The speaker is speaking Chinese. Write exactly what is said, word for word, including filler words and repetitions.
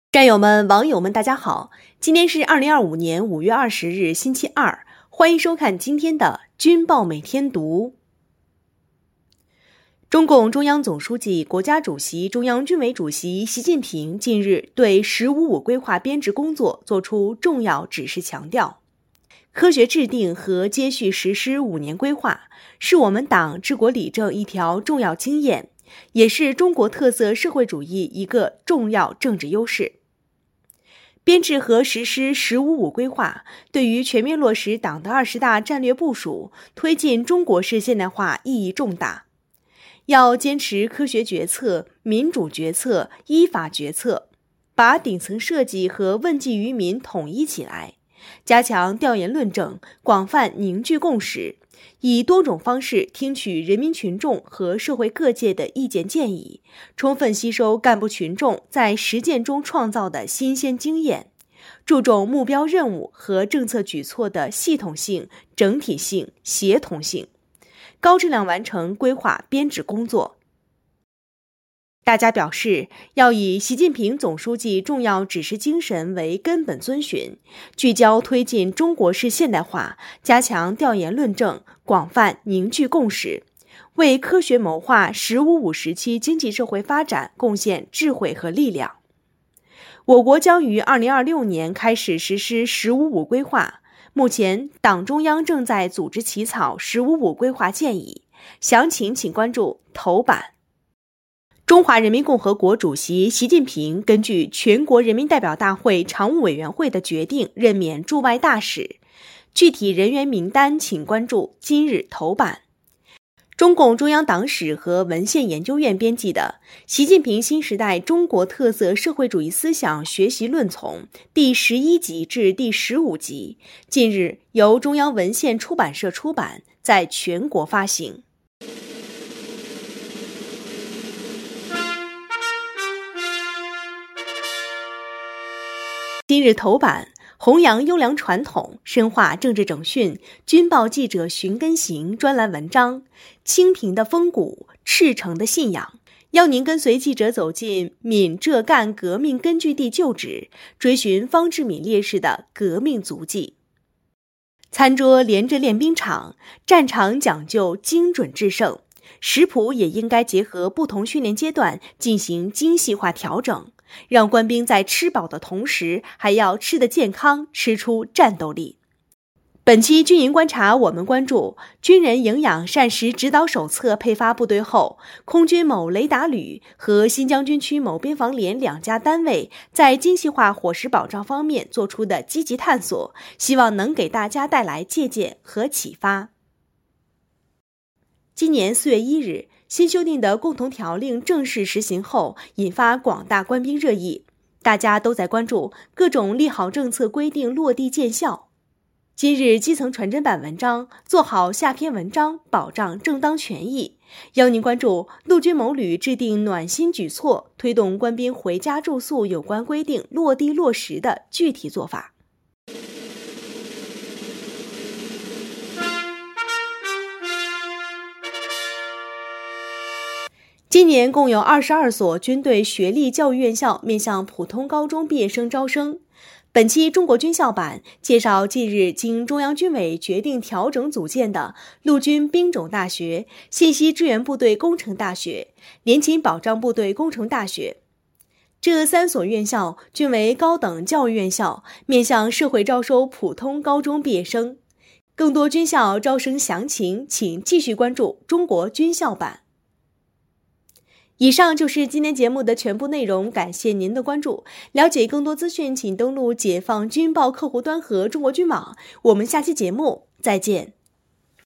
战友们、网友们，大家好！今天是二零二五年五月二十日，星期二，欢迎收看今天的军报每天读。中共中央总书记、国家主席、中央军委主席习近平近日对“十五五”规划编制工作作出重要指示，强调，科学制定和接续实施五年规划，是我们党治国理政一条重要经验，也是中国特色社会主义一个重要政治优势。编制和实施“十五五”规划，对于全面落实党的二十大战略部署，推进中国式现代化意义重大。要坚持科学决策、民主决策、依法决策，把顶层设计和问计于民统一起来，加强调研论证，广泛凝聚共识，以多种方式听取人民群众和社会各界的意见建议，充分吸收干部群众在实践中创造的新鲜经验，注重目标任务和政策举措的系统性、整体性、协同性，高质量完成规划编制工作。大家表示，要以习近平总书记重要指示精神为根本遵循，聚焦推进中国式现代化，加强调研论证，广泛凝聚共识，为科学谋划“十五五”时期经济社会发展贡献智慧和力量。我国将于二零二六年开始实施“十五五”规划，目前党中央正在组织起草“十五五”规划建议，详情请关注头版。中华人民共和国主席习近平根据全国人民代表大会常务委员会的决定任免驻外大使，具体人员名单请关注今日头版。中共中央党史和文献研究院编辑的《习近平新时代中国特色社会主义思想学习论丛》第十一集至第十五集，近日由中央文献出版社出版，在全国发行。今日头版，弘扬优良传统，深化政治整训，军报记者寻根行专栏文章，清贫的风骨，赤诚的信仰，邀您跟随记者走进闽浙赣革命根据地旧址，追寻方志敏烈士的革命足迹。餐桌连着练兵场，战场讲究精准制胜，食谱也应该结合不同训练阶段进行精细化调整，让官兵在吃饱的同时，还要吃得健康，吃出战斗力。本期军营观察，我们关注军人营养膳食指导手册配发部队后，空军某雷达旅和新疆军区某边防连两家单位在精细化伙食保障方面做出的积极探索，希望能给大家带来借鉴和启发。今年四月一日，新修订的共同条令正式实行后，引发广大官兵热议，大家都在关注各种利好政策规定落地见效。今日基层传真版文章，做好下篇文章，保障正当权益。邀您关注陆军某旅制定暖心举措，推动官兵回家住宿有关规定落地落实的具体做法。今年共有二十二所军队学历教育院校面向普通高中毕业生招生。本期中国军校版介绍近日经中央军委决定调整组建的陆军兵种大学、信息支援部队工程大学、联勤保障部队工程大学。这三所院校均为高等教育院校，面向社会招收普通高中毕业生。更多军校招生详情，请继续关注中国军校版。以上就是今天节目的全部内容，感谢您的关注。了解更多资讯，请登录解放军报客户端和中国军网。我们下期节目再见。